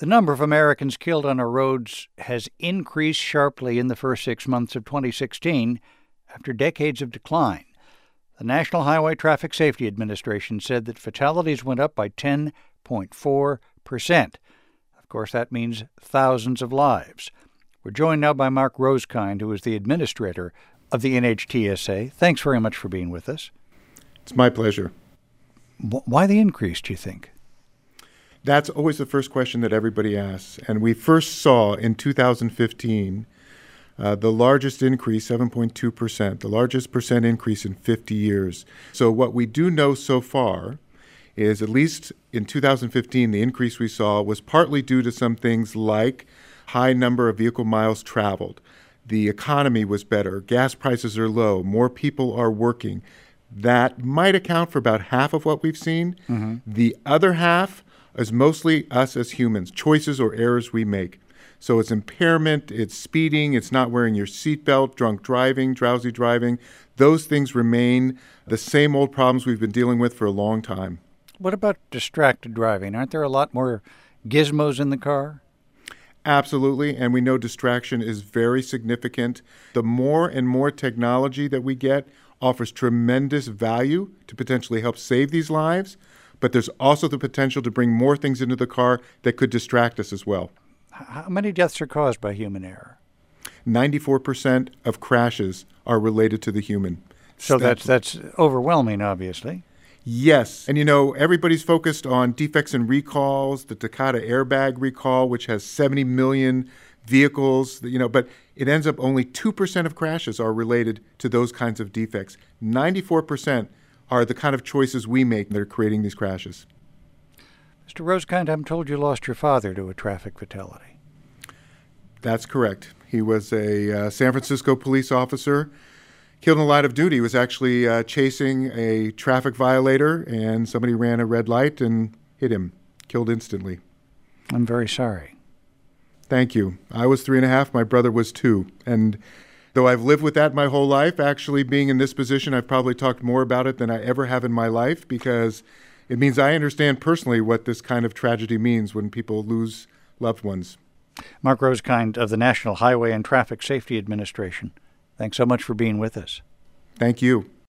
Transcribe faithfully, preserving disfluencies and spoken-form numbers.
The number of Americans killed on our roads has increased sharply in the first six months of twenty sixteen after decades of decline. The National Highway Traffic Safety Administration said that fatalities went up by ten point four percent. Of course, that means thousands of lives. We're joined now by Mark Rosekind, who is the administrator of the N H T S A. Thanks very much for being with us. It's my pleasure. Why the increase, do you think? That's always the first question that everybody asks. And we first saw in two thousand fifteen uh, the largest increase, seven point two percent, the largest percent increase in fifty years. So what we do know so far is, at least in two thousand fifteen, the increase we saw was partly due to some things like high number of vehicle miles traveled. The economy was better. Gas prices are low. More people are working. That might account for about half of what we've seen. Mm-hmm. The other half is mostly us as humans, choices or errors we make. So it's impairment, it's speeding, it's not wearing your seatbelt, drunk driving, drowsy driving. Those things remain the same old problems we've been dealing with for a long time. What about distracted driving? Aren't there a lot more gizmos in the car? Absolutely, and we know distraction is very significant. The more and more technology that we get offers tremendous value to potentially help save these lives, but there's also the potential to bring more things into the car that could distract us as well. How many deaths are caused by human error? ninety-four percent of crashes are related to the human. So that's that's overwhelming, obviously. Yes. And, you know, everybody's focused on defects and recalls, the Takata airbag recall, which has seventy million vehicles, you know, but it ends up only two percent of crashes are related to those kinds of defects. ninety-four percent are the kind of choices we make that are creating these crashes. Mister Rosekind, I'm told you lost your father to a traffic fatality. That's correct. He was a uh, San Francisco police officer, killed in the line of duty. He was actually uh, chasing a traffic violator, and somebody ran a red light and hit him, killed instantly. I'm very sorry. Thank you. I was three and a half. My brother was two. And though I've lived with that my whole life, actually being in this position, I've probably talked more about it than I ever have in my life, because it means I understand personally what this kind of tragedy means when people lose loved ones. Mark Rosekind of the National Highway and Traffic Safety Administration, thanks so much for being with us. Thank you.